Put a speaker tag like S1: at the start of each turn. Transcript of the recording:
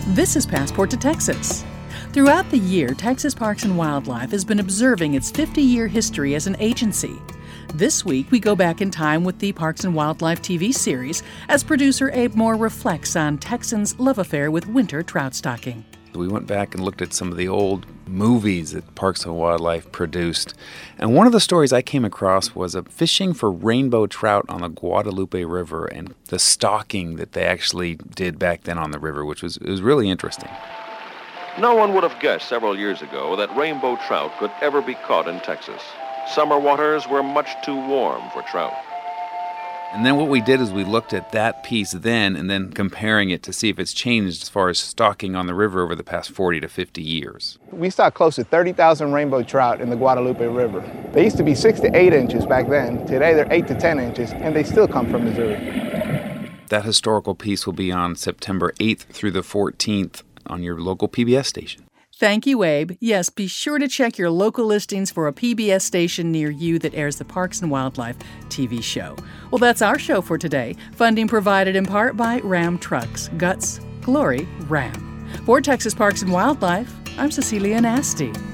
S1: This is Passport to Texas. Throughout the year, Texas Parks and Wildlife has been observing its 50-year history as an agency. This week, we go back in time with the Parks and Wildlife TV series as producer Abe Moore reflects on Texans' love affair with winter trout stocking.
S2: We went back and looked at some of the old movies that Parks and Wildlife produced. And one of the stories I came across was of fishing for rainbow trout on the Guadalupe River and the stocking that they actually did back then on the river, which was really interesting.
S3: No one would have guessed several years ago that rainbow trout could ever be caught in Texas. Summer waters were much too warm for trout.
S2: And then what we did is we looked at that piece then and then comparing it to see if it's changed as far as stocking on the river over the past 40 to 50 years.
S4: We stocked close to 30,000 rainbow trout in the Guadalupe River. They used to be 6 to 8 inches back then. Today they're 8 to 10 inches, and they still come from Missouri.
S2: That historical piece will be on September 8th through the 14th on your local PBS station.
S1: Thank you, Abe. Yes, be sure to check your local listings for a PBS station near you that airs the Parks and Wildlife TV show. Well, that's our show for today. Funding provided in part by Ram Trucks. Guts, glory, Ram. For Texas Parks and Wildlife, I'm Cecilia Nasty.